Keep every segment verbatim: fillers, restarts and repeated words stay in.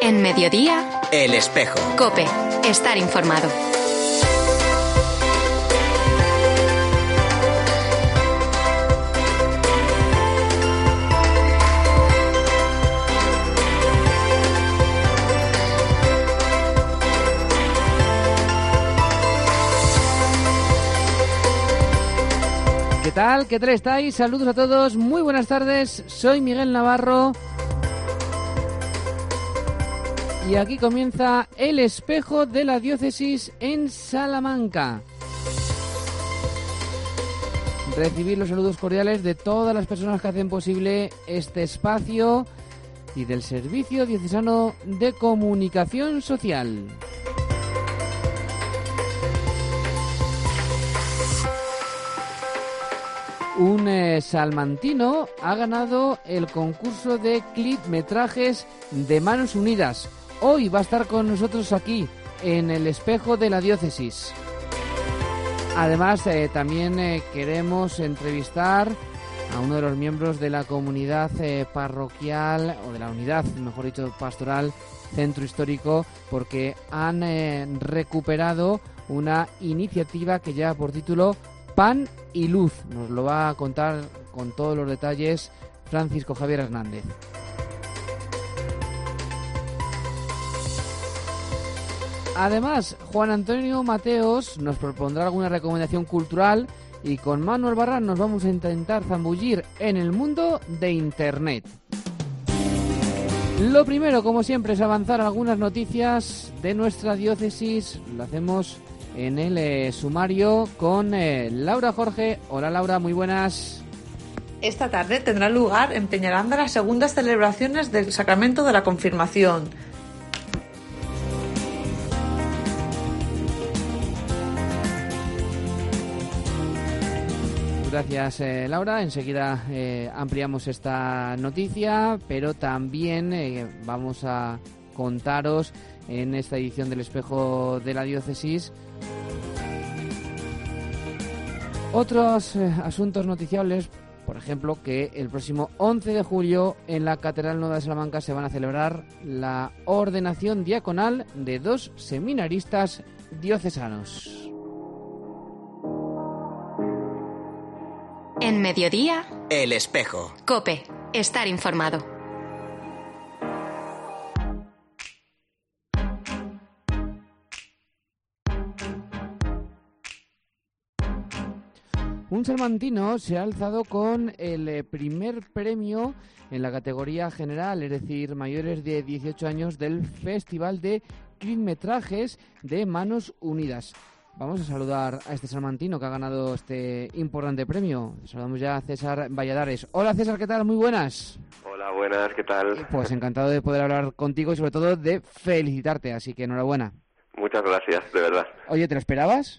En Mediodía, El Espejo. COPE. Estar informado. ¿Qué tal? ¿Qué tal estáis? Saludos a todos, muy buenas tardes, soy Miguel Navarro y aquí comienza El Espejo de la Diócesis en Salamanca. Recibir los saludos cordiales de todas las personas que hacen posible este espacio y del Servicio Diocesano de Comunicación Social. Un eh, salmantino ha ganado el concurso de clipmetrajes de Manos Unidas. Hoy va a estar con nosotros aquí, en El Espejo de la Diócesis. Además, eh, también eh, queremos entrevistar a uno de los miembros de la comunidad eh, parroquial, o de la unidad, mejor dicho, pastoral, Centro Histórico, porque han eh, recuperado una iniciativa que lleva por título Pan y Luz. Nos lo va a contar con todos los detalles Francisco Javier Hernández. Además, Juan Antonio Mateos nos propondrá alguna recomendación cultural y con Manuel Barran nos vamos a intentar zambullir en el mundo de Internet. Lo primero, como siempre, es avanzar algunas noticias de nuestra diócesis. Lo hacemos en el eh, sumario con eh, Laura Jorge. Hola Laura, muy buenas. Esta tarde tendrá lugar en Peñaranda las segundas celebraciones del Sacramento de la Confirmación. Gracias eh, Laura, enseguida eh, ampliamos esta noticia, pero también eh, vamos a contaros en esta edición del Espejo de la Diócesis otros eh, asuntos noticiables. Por ejemplo, que el próximo once de julio en la Catedral Nueva de Salamanca se van a celebrar la ordenación diaconal de dos seminaristas diocesanos. En Mediodía, El Espejo. COPE. Estar informado. Un salmantino se ha alzado con el primer premio en la categoría general, es decir, mayores de dieciocho años, del Festival de Clipmetrajes de Manos Unidas. Vamos a saludar a este salmantino que ha ganado este importante premio. Saludamos ya a César Valladares. Hola César, ¿qué tal? Muy buenas. Hola, buenas, ¿qué tal? Pues encantado de poder hablar contigo y sobre todo de felicitarte, así que enhorabuena. Muchas gracias, de verdad. Oye, ¿te lo esperabas?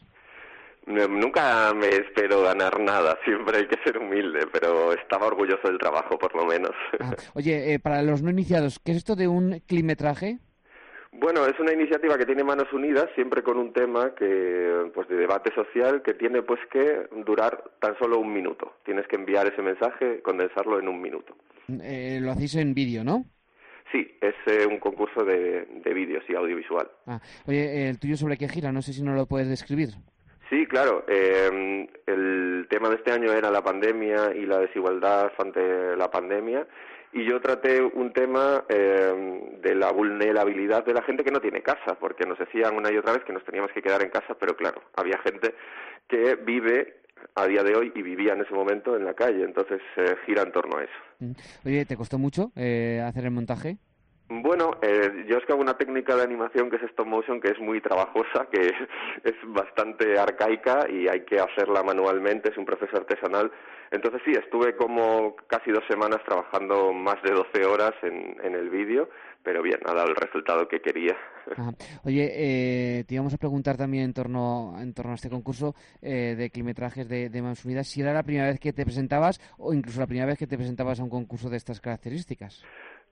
Nunca me espero ganar nada, siempre hay que ser humilde, pero estaba orgulloso del trabajo, por lo menos. Ah, oye, eh, para los no iniciados, ¿qué es esto de un clipmetraje? Bueno, es una iniciativa que tiene Manos Unidas, siempre con un tema que, pues, de debate social, que tiene pues que durar tan solo un minuto. Tienes que enviar ese mensaje, condensarlo en un minuto. Eh, lo hacéis en vídeo, ¿no? Sí, es eh, un concurso de, de vídeos y audiovisual. Ah, oye, ¿el tuyo sobre qué gira? No sé si nos lo puedes describir. Sí, claro. Eh, el tema de este año era la pandemia y la desigualdad ante la pandemia. Y yo traté un tema eh, de la vulnerabilidad de la gente que no tiene casa, porque nos decían una y otra vez que nos teníamos que quedar en casa, pero claro, había gente que vive a día de hoy y vivía en ese momento en la calle, entonces eh, gira en torno a eso. Oye, ¿te costó mucho eh, hacer el montaje? Bueno, eh, yo es que hago una técnica de animación que es stop motion, que es muy trabajosa, que es bastante arcaica y hay que hacerla manualmente, es un proceso artesanal. Entonces sí, estuve como casi dos semanas trabajando más de doce horas en, en el vídeo, pero bien, ha dado el resultado que quería. Ajá. Oye, eh, te íbamos a preguntar también en torno, en torno a este concurso eh, de clipmetrajes de, de Manos Unidas, si era la primera vez que te presentabas o incluso la primera vez que te presentabas a un concurso de estas características.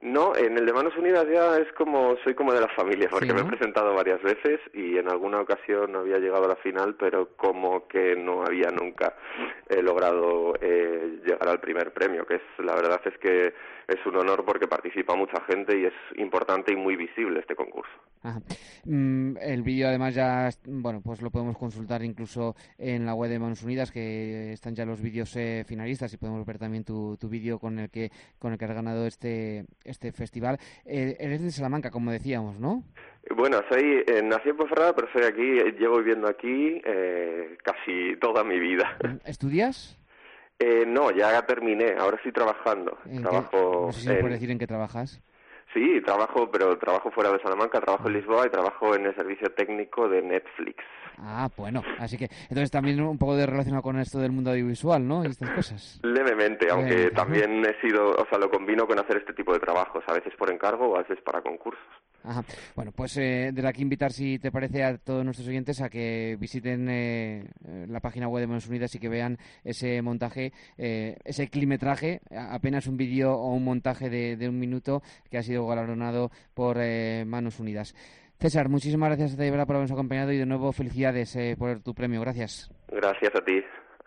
No, en el de Manos Unidas ya es como, soy como de la familia, porque Sí, ¿no? me he presentado varias veces y en alguna ocasión había llegado a la final, pero como que no había nunca eh, logrado eh, llegar al primer premio, que es, la verdad es que es un honor porque participa mucha gente y es importante y muy visible este concurso. Ajá. Mm, el vídeo además ya, bueno, pues lo podemos consultar incluso en la web de Manos Unidas, que están ya los vídeos eh, finalistas, y podemos ver también tu, tu vídeo con el que con el que has ganado este este festival. Eh, eres de Salamanca, como decíamos, ¿no? Bueno, soy, eh, nací en Ponferrada, pero soy aquí, eh, llevo viviendo aquí eh, casi toda mi vida. ¿Estudias? Eh, no, ya terminé, ahora estoy trabajando. ¿En qué? Trabajo No sé si nos puedes en... decir en qué trabajas. Sí, trabajo, pero trabajo fuera de Salamanca, trabajo en Lisboa y trabajo en el servicio técnico de Netflix. Ah, bueno, así que entonces también un poco de relacionado con esto del mundo audiovisual, ¿no? Y estas cosas. Levemente, aunque Levemente. también he sido, o sea, lo combino con hacer este tipo de trabajos, a veces por encargo o a veces para concursos. Ajá. Bueno, pues eh, desde aquí invitar, si te parece, a todos nuestros oyentes a que visiten eh, la página web de Manos Unidas y que vean ese montaje, eh, ese climetraje, apenas un vídeo o un montaje de, de un minuto que ha sido galardonado por eh, Manos Unidas. César, muchísimas gracias de verdad por habernos acompañado y de nuevo felicidades eh, por tu premio. Gracias. Gracias a ti.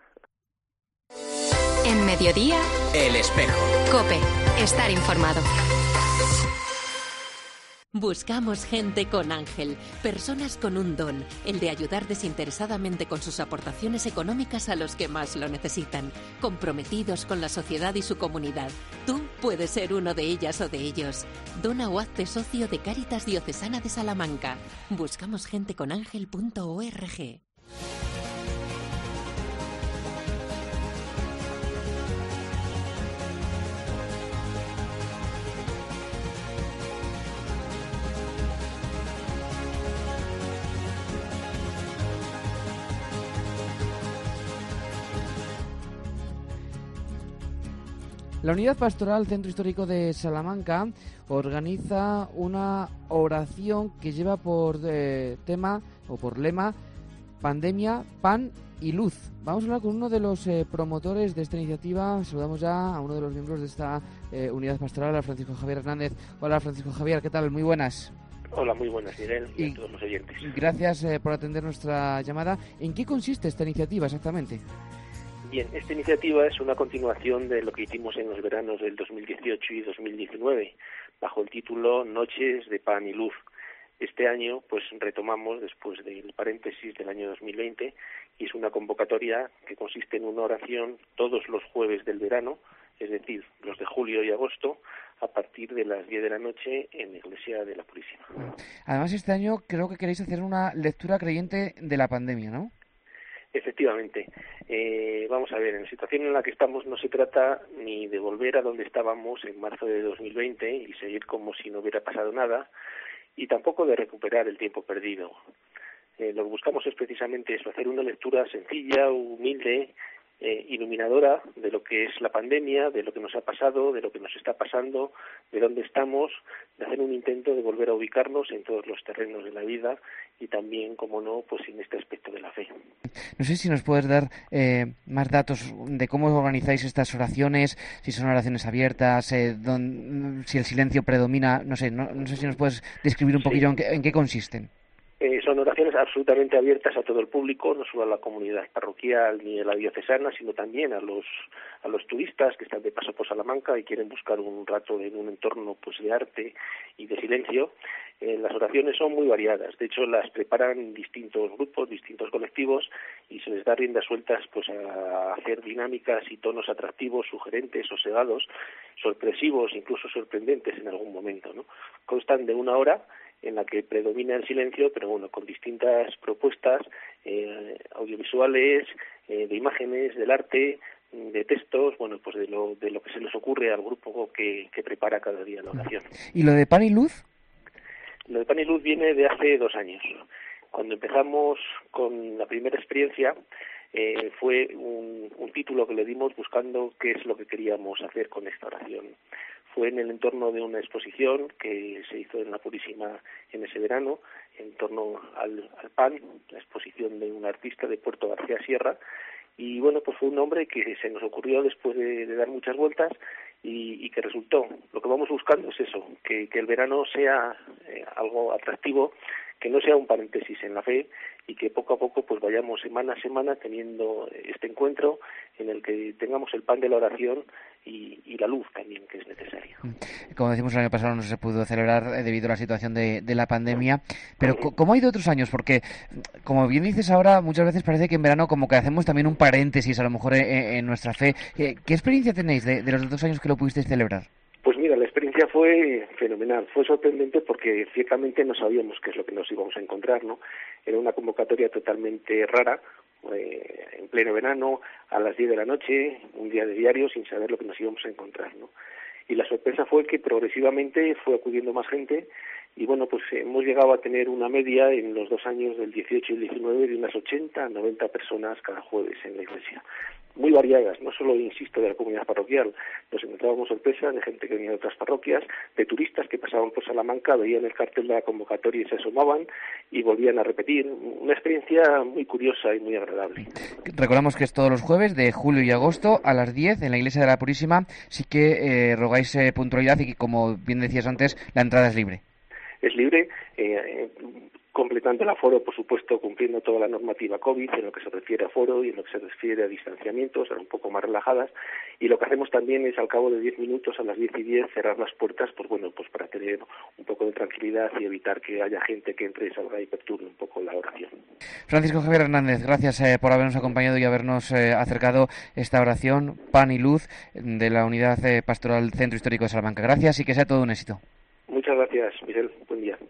En Mediodía, El Espejo. COPE. Estar informado. Buscamos gente con ángel, personas con un don, el de ayudar desinteresadamente con sus aportaciones económicas a los que más lo necesitan, comprometidos con la sociedad y su comunidad. Tú puedes ser uno de ellas o de ellos. Dona o hazte socio de Cáritas Diocesana de Salamanca. Buscamos gente con ángel punto org. La Unidad Pastoral Centro Histórico de Salamanca organiza una oración que lleva por eh, tema o por lema Pandemia, Pan y Luz. Vamos a hablar con uno de los eh, promotores de esta iniciativa. Saludamos ya a uno de los miembros de esta eh, Unidad Pastoral, a Francisco Javier Hernández. Hola Francisco Javier, ¿qué tal? Muy buenas. Hola, muy buenas, Miguel, y, y a todos los oyentes. Gracias eh, por atender nuestra llamada. ¿En qué consiste esta iniciativa exactamente? Bien, esta iniciativa es una continuación de lo que hicimos en los veranos del dos mil dieciocho y dos mil diecinueve, bajo el título Noches de Pan y Luz. Este año, pues retomamos después del paréntesis del año dos mil veinte, y es una convocatoria que consiste en una oración todos los jueves del verano, es decir, los de julio y agosto, a partir de las diez de la noche en la Iglesia de la Purísima. Además, este año creo que queréis hacer una lectura creyente de la pandemia, ¿no? Efectivamente. Eh, vamos a ver, en la situación en la que estamos no se trata ni de volver a donde estábamos en marzo de dos mil veinte y seguir como si no hubiera pasado nada, y tampoco de recuperar el tiempo perdido. Eh, lo que buscamos es precisamente eso, hacer una lectura sencilla, humilde, eh, iluminadora de lo que es la pandemia, de lo que nos ha pasado, de lo que nos está pasando, de dónde estamos, de hacer un intento de volver a ubicarnos en todos los terrenos de la vida y también, como no, pues en este aspecto de la fe. No sé si nos puedes dar eh, más datos de cómo organizáis estas oraciones, si son oraciones abiertas, eh, don, si el silencio predomina, no sé, no, no sé si nos puedes describir un poquillo sí. en, qué, en qué consisten. Eh, son oraciones absolutamente abiertas a todo el público, no solo a la comunidad parroquial ni a la diocesana, sino también a los a los turistas que están de paso por Salamanca y quieren buscar un rato en un entorno pues de arte y de silencio. Eh, las oraciones son muy variadas, de hecho las preparan distintos grupos, distintos colectivos, y se les da riendas sueltas pues a hacer dinámicas y tonos atractivos, sugerentes, sosegados, sorpresivos, incluso sorprendentes en algún momento, ¿no? Constan de una hora en la que predomina el silencio, pero bueno, con distintas propuestas eh, audiovisuales, eh, de imágenes, del arte, de textos, bueno, pues de lo de lo que se les ocurre al grupo que, que prepara cada día la oración. ¿Y lo de Pan y Luz? Lo de Pan y Luz viene de hace dos años. Cuando empezamos con la primera experiencia, eh, fue un, un título que le dimos buscando qué es lo que queríamos hacer con esta oración. Fue en el entorno de una exposición que se hizo en la Purísima en ese verano, en torno al, al pan, la exposición de un artista de Puerto García Sierra, y bueno, pues fue un nombre que se nos ocurrió después de, de dar muchas vueltas, y, y que resultó. Lo que vamos buscando es eso, que, que el verano sea eh, algo atractivo, que no sea un paréntesis en la fe y que poco a poco pues vayamos semana a semana teniendo este encuentro en el que tengamos el pan de la oración y, y la luz también que es necesaria. Como decimos, el año pasado no se pudo celebrar eh, debido a la situación de, de la pandemia, pero ¿cómo ha ido otros años? Porque, como bien dices ahora, muchas veces parece que en verano como que hacemos también un paréntesis a lo mejor en, en nuestra fe. ¿Qué, qué experiencia tenéis de, de los dos años que lo pudisteis celebrar? Pues mira, la experiencia fue fenomenal, fue sorprendente porque ciertamente no sabíamos qué es lo que nos íbamos a encontrar, ¿no? Era una convocatoria totalmente rara, eh, en pleno verano, a las diez de la noche, un día de diario, sin saber lo que nos íbamos a encontrar, ¿no? Y la sorpresa fue que progresivamente fue acudiendo más gente y bueno, pues hemos llegado a tener una media en los dos años del dieciocho y el diecinueve de unas ochenta a noventa personas cada jueves en la iglesia. Muy variadas, no solo, insisto, de la comunidad parroquial, nos encontrábamos sorpresas de gente que venía de otras parroquias, de turistas que pasaban por Salamanca, veían el cartel de la convocatoria y se asomaban y volvían a repetir. Una experiencia muy curiosa y muy agradable. Recordamos que es todos los jueves de julio y agosto a las diez en la Iglesia de la Purísima. Sí que eh, rogáis eh, puntualidad y que, como bien decías antes, la entrada es libre. Es libre, eh, completando el aforo, por supuesto, cumpliendo toda la normativa COVID en lo que se refiere a aforo y en lo que se refiere a distanciamiento, serán un poco más relajadas. Y lo que hacemos también es, al cabo de diez minutos, a las diez y diez, cerrar las puertas, pues bueno, pues para tener un poco de tranquilidad y evitar que haya gente que entre y salga y perturbe un poco la oración. Francisco Javier Hernández, gracias eh, por habernos acompañado y habernos eh, acercado esta oración, Pan y Luz, de la Unidad eh, Pastoral Centro Histórico de Salamanca. Gracias y que sea todo un éxito. Muchas gracias, Miguel. Buen día.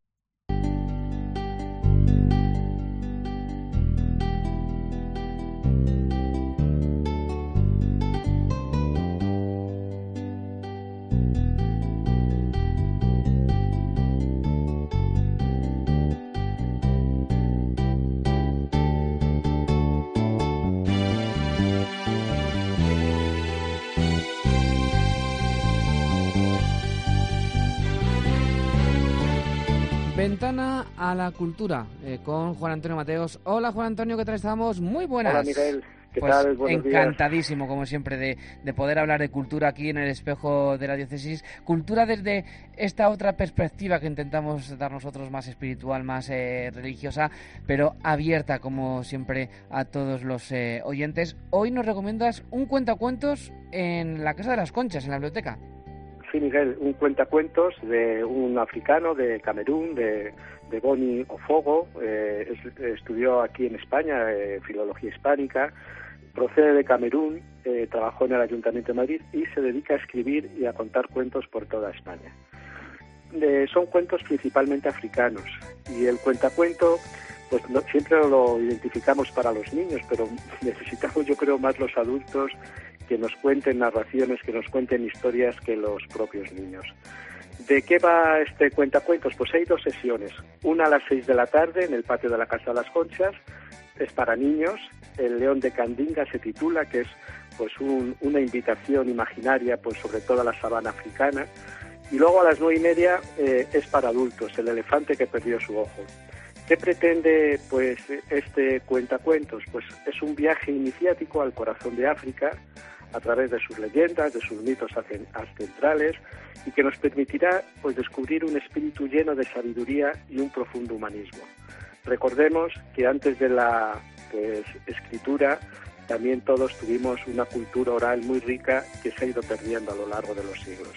Ventana a la cultura, eh, con Juan Antonio Mateos. Hola Juan Antonio, ¿qué tal estamos? Muy buenas. Hola Miguel, ¿qué pues tal? Buenos encantadísimo, días. como siempre, de, de poder hablar de cultura aquí en el espejo de la diócesis. Cultura desde esta otra perspectiva que intentamos dar nosotros, más espiritual, más eh, religiosa, pero abierta, como siempre, a todos los eh, oyentes. Hoy nos recomiendas un cuentacuentos en la Casa de las Conchas, en la biblioteca. Sí, Miguel, un cuentacuentos de un africano de Camerún, de, de Boni Ofogo, eh, es, estudió aquí en España, eh, filología hispánica, procede de Camerún, eh, trabajó en el Ayuntamiento de Madrid y se dedica a escribir y a contar cuentos por toda España. Eh, son cuentos principalmente africanos y el cuentacuento pues no, siempre lo identificamos para los niños, pero necesitamos, yo creo, más los adultos que nos cuenten narraciones, que nos cuenten historias que los propios niños. ¿De qué va este cuentacuentos? Pues hay dos sesiones. Una a las seis de la tarde en el patio de la Casa de las Conchas, es para niños. El León de Candinga se titula, que es pues un, una invitación imaginaria pues sobre toda la sabana africana. Y luego a las nueve y media eh, es para adultos, El elefante que perdió su ojo. ¿Qué pretende pues este cuentacuentos? Pues es un viaje iniciático al corazón de África a través de sus leyendas, de sus mitos ancestrales y que nos permitirá pues descubrir un espíritu lleno de sabiduría y un profundo humanismo. Recordemos que antes de la pues escritura también todos tuvimos una cultura oral muy rica que se ha ido perdiendo a lo largo de los siglos.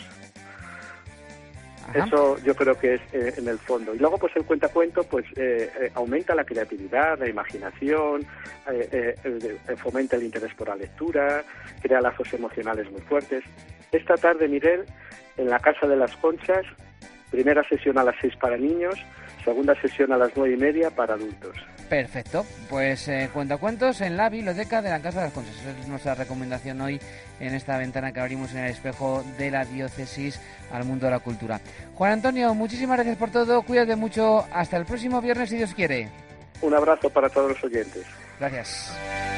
Ajá. Eso yo creo que es eh, en el fondo. Y luego pues el cuentacuento pues eh, eh, aumenta la creatividad, la imaginación, eh, eh, eh, fomenta el interés por la lectura, crea lazos emocionales muy fuertes. Esta tarde, Miguel, en la Casa de las Conchas, primera sesión a las seis para niños, segunda sesión a las nueve y media para adultos. Perfecto, pues eh, cuentacuentos en la biblioteca de la Casa de las Conchas. Esa es nuestra recomendación hoy en esta ventana que abrimos en el espejo de la diócesis al mundo de la cultura. Juan Antonio, muchísimas gracias por todo, cuídate mucho, hasta el próximo viernes si Dios quiere. Un abrazo para todos los oyentes. Gracias.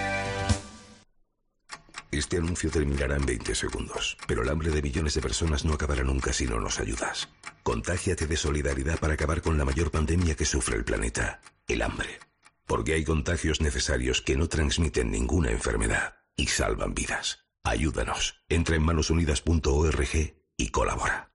Este anuncio terminará en veinte segundos, pero el hambre de millones de personas no acabará nunca si no nos ayudas. Contágiate de solidaridad para acabar con la mayor pandemia que sufre el planeta, el hambre. Porque hay contagios necesarios que no transmiten ninguna enfermedad y salvan vidas. Ayúdanos. Entra en manos unidas punto org y colabora.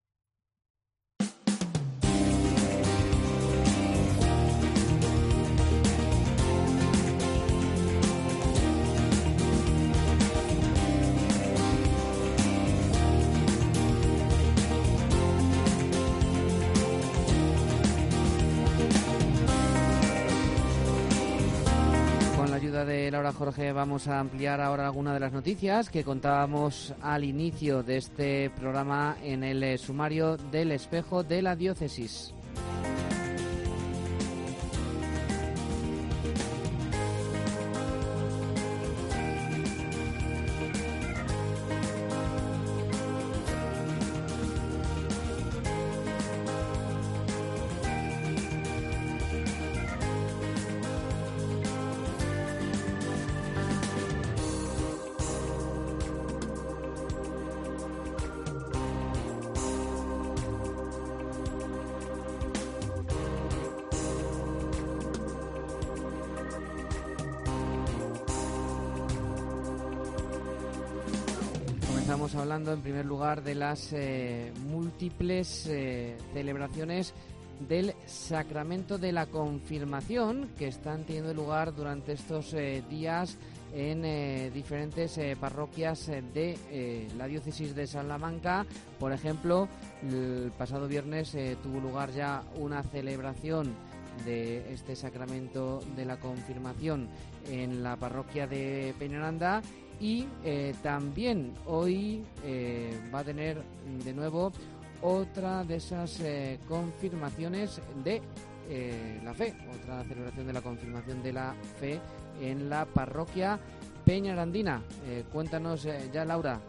De Laura Jorge vamos a ampliar ahora alguna de las noticias que contábamos al inicio de este programa en el sumario del Espejo de la Diócesis. Estamos hablando en primer lugar de las eh, múltiples eh, celebraciones del Sacramento de la Confirmación que están teniendo lugar durante estos eh, días en eh, diferentes eh, parroquias de eh, la diócesis de Salamanca. Por ejemplo, el pasado viernes eh, tuvo lugar ya una celebración de este Sacramento de la Confirmación en la parroquia de Peñaranda. Y eh, también hoy eh, va a tener de nuevo otra de esas eh, confirmaciones de eh, la fe, otra celebración de la confirmación de la fe en la parroquia peñarandina. Eh, cuéntanos eh, ya, Laura.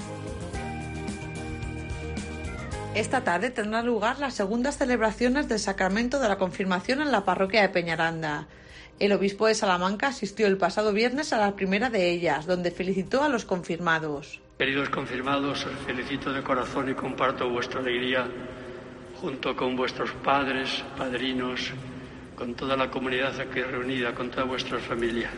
Esta tarde tendrán lugar las segundas celebraciones del Sacramento de la Confirmación en la parroquia de Peñaranda. El obispo de Salamanca asistió el pasado viernes a la primera de ellas, donde felicitó a los confirmados. Queridos confirmados, os felicito de corazón y comparto vuestra alegría junto con vuestros padres, padrinos, con toda la comunidad aquí reunida, con todas vuestras familias.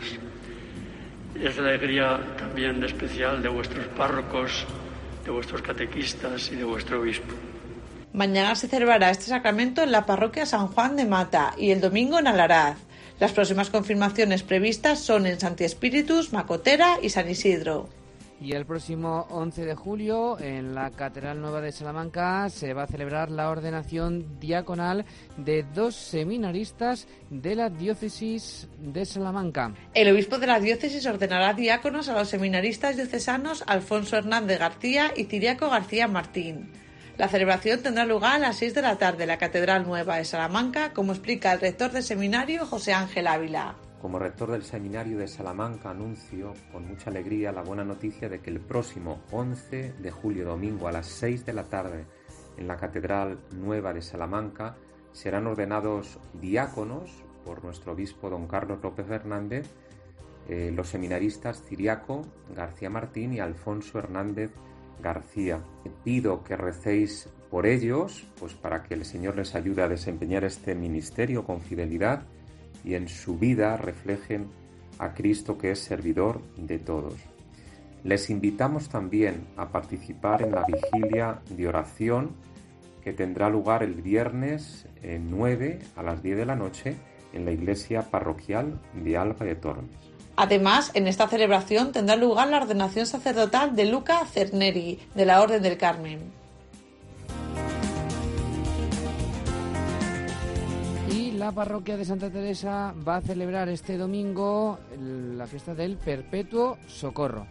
Es la alegría también especial de vuestros párrocos, de vuestros catequistas y de vuestro obispo. Mañana se celebrará este sacramento en la parroquia San Juan de Mata y el domingo en Alaraz. Las próximas confirmaciones previstas son en Santi Espíritus, Macotera y San Isidro. Y el próximo once de julio, en la Catedral Nueva de Salamanca, se va a celebrar la ordenación diaconal de dos seminaristas de la diócesis de Salamanca. El obispo de la diócesis ordenará diáconos a los seminaristas diocesanos Alfonso Hernández García y Ciriaco García Martín. La celebración tendrá lugar a las seis de la tarde en la Catedral Nueva de Salamanca, como explica el rector del seminario, José Ángel Ávila. Como rector del seminario de Salamanca anuncio con mucha alegría la buena noticia de que el próximo once de julio, domingo, a las seis de la tarde, en la Catedral Nueva de Salamanca, serán ordenados diáconos por nuestro obispo don Carlos López Fernández, eh, los seminaristas Ciriaco García Martín y Alfonso Hernández García. Pido que recéis por ellos, pues para que el Señor les ayude a desempeñar este ministerio con fidelidad y en su vida reflejen a Cristo, que es servidor de todos. Les invitamos también a participar en la vigilia de oración que tendrá lugar el viernes nueve a las diez de la noche en la iglesia parroquial de Alba de Tormes. Además, en esta celebración tendrá lugar la ordenación sacerdotal de Luca Cerneri, de la Orden del Carmen. Y la parroquia de Santa Teresa va a celebrar este domingo la fiesta del Perpetuo Socorro.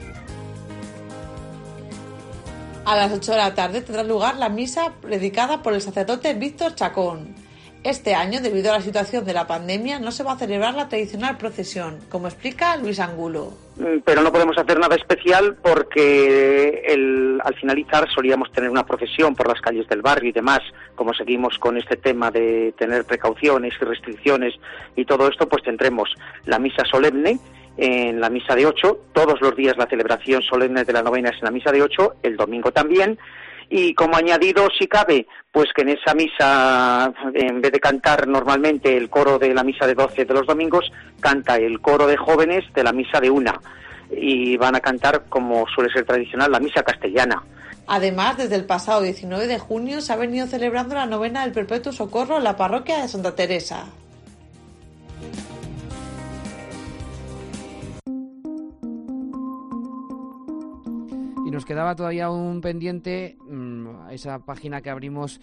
A las ocho de la tarde tendrá lugar la misa predicada por el sacerdote Víctor Chacón. Este año, debido a la situación de la pandemia, no se va a celebrar la tradicional procesión, como explica Luis Angulo. Pero no podemos hacer nada especial porque el, al finalizar solíamos tener una procesión por las calles del barrio y demás. Como seguimos con este tema de tener precauciones y restricciones y todo esto, pues tendremos la misa solemne en la misa de ocho, todos los días la celebración solemne de la novena es en la misa de ocho, el domingo también. Y como añadido, si cabe, pues que en esa misa, en vez de cantar normalmente el coro de la misa de doce de los domingos, canta el coro de jóvenes de la misa de una. y van a cantar, como suele ser tradicional, la misa castellana. Además, desde el pasado diecinueve de junio se ha venido celebrando la novena del Perpetuo Socorro en la parroquia de Santa Teresa. Y nos quedaba todavía un pendiente, esa página que abrimos,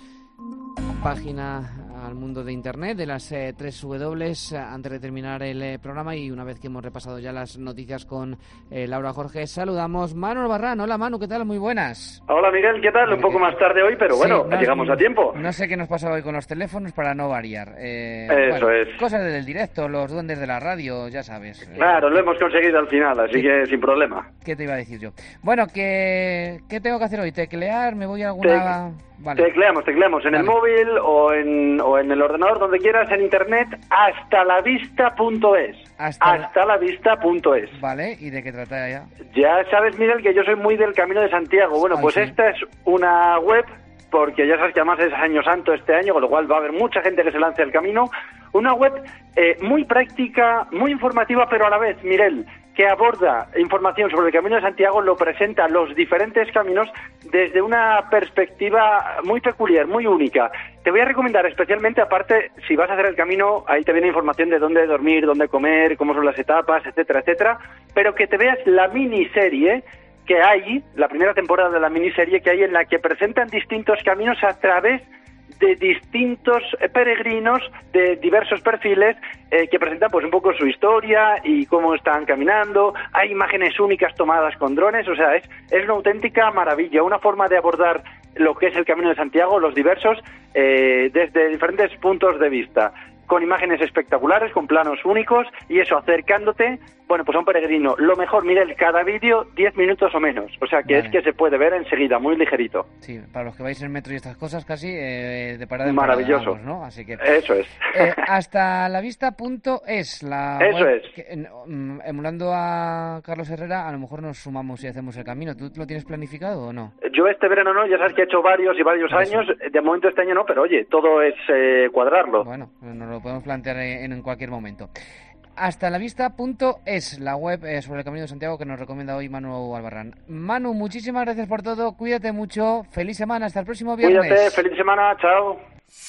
página al mundo de internet de las eh, tres W antes de terminar el eh, programa, y una vez que hemos repasado ya las noticias con eh, Laura Jorge, saludamos Manu Albarrán. Hola Manu, ¿qué tal? Muy buenas. Hola Miguel, ¿qué tal? Un poco más tarde hoy, pero bueno, sí, no, llegamos a tiempo. No sé qué nos pasa hoy con los teléfonos para no variar. Eh, Eso bueno, es. Cosas del directo, los duendes de la radio, ya sabes. Claro, lo hemos conseguido al final, así que sin problema. ¿Qué te iba a decir yo? Bueno, ¿qué, qué tengo que hacer hoy? ¿Teclear? ¿Me voy a alguna...? Te... Vale. Tecleamos, tecleamos en vale. el móvil o en, o en el ordenador, donde quieras, en internet, hasta la vista punto es. Hasta, hasta la vista punto es. Vale, ¿y de qué trata ya? Ya sabes, Miguel, que yo soy muy del Camino de Santiago. Bueno, Ay, pues sí. esta es una web, porque ya sabes que además es Año Santo este año, con lo cual va a haber mucha gente que se lance al camino. Una web eh, muy práctica, muy informativa, pero a la vez, Miguel, que aborda información sobre el Camino de Santiago, lo presenta los diferentes caminos desde una perspectiva muy peculiar, muy única. Te voy a recomendar especialmente, aparte, si vas a hacer el camino, ahí te viene información de dónde dormir, dónde comer, cómo son las etapas, etcétera, etcétera, pero que te veas la miniserie que hay, la primera temporada de la miniserie que hay, en la que presentan distintos caminos a través de distintos peregrinos de diversos perfiles eh, que presentan pues un poco su historia y cómo están caminando. Hay imágenes únicas tomadas con drones, o sea, es, es una auténtica maravilla, una forma de abordar lo que es el Camino de Santiago, los diversos, eh, desde diferentes puntos de vista, con imágenes espectaculares, con planos únicos, y eso, acercándote, bueno, pues a un peregrino. Lo mejor, Miguel, cada vídeo diez minutos o menos, o sea que vale. es que se puede ver enseguida, muy ligerito. Sí, para los que vais en metro y estas cosas casi, eh, de parada en maravilloso, parada, vamos, ¿no? Así que eso es. Eh, hasta la vista punto es la eso web es. Que, um, emulando a Carlos Herrera, a lo mejor nos sumamos y hacemos el camino. ¿Tú lo tienes planificado o no? Yo este verano no, ya sabes que he hecho varios y varios eso. años, de momento este año no, pero oye, todo es eh, cuadrarlo. Bueno, nos lo podemos plantear en, en cualquier momento. Hasta la vista punto es la web eh, sobre el Camino de Santiago que nos recomienda hoy Manu Albarrán. Manu, muchísimas gracias por todo, cuídate mucho, feliz semana, hasta el próximo viernes. Cuídate, feliz semana, chao.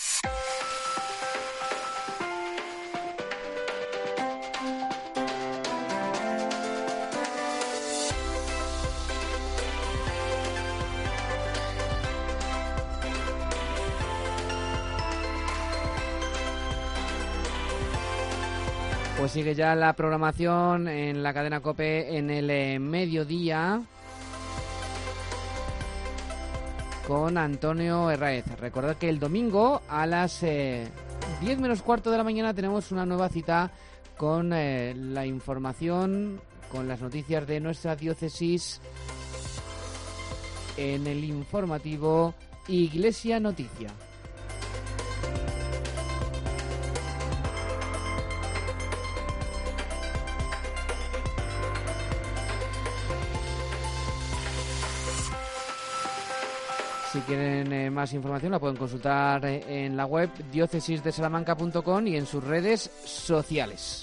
Pues sigue ya la programación en la cadena COPE en el eh, mediodía con Antonio Herráez. Recordad que el domingo a las eh, diez menos cuarto de la mañana tenemos una nueva cita con eh, la información, con las noticias de nuestra diócesis en el informativo Iglesia Noticia. Si quieren eh, más información la pueden consultar eh, en la web diócesis de salamanca punto com y en sus redes sociales.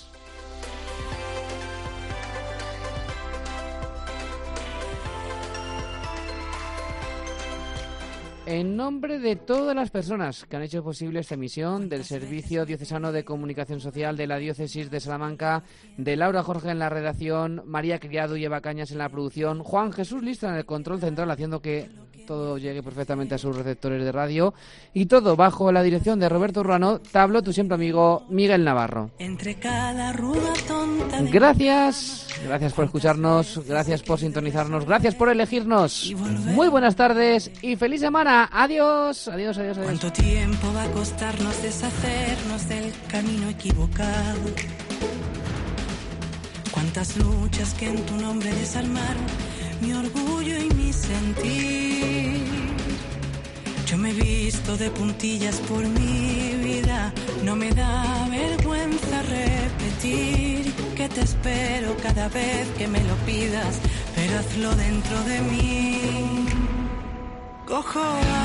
En nombre de todas las personas que han hecho posible esta emisión del Servicio Diocesano de Comunicación Social de la Diócesis de Salamanca, de Laura Jorge en la redacción, María Criado y Eva Cañas en la producción, Juan Jesús Listra en el control central haciendo que todo llegue perfectamente a sus receptores de radio, y todo bajo la dirección de Roberto Urrano. Tablo tu siempre amigo Miguel Navarro. Entre cada ruda tonta de... Gracias, gracias por escucharnos, gracias por sintonizarnos, gracias por elegirnos. Muy buenas tardes y feliz semana. Adiós, adiós, adiós, adiós. ¿Cuánto tiempo va a costarnos deshacernos del camino equivocado? ¿Cuántas luchas que en tu nombre desarmaron mi orgullo y mi sentir? Yo me he visto de puntillas por mi vida, no me da vergüenza repetir que te espero cada vez que me lo pidas, pero hazlo dentro de mí. Cojo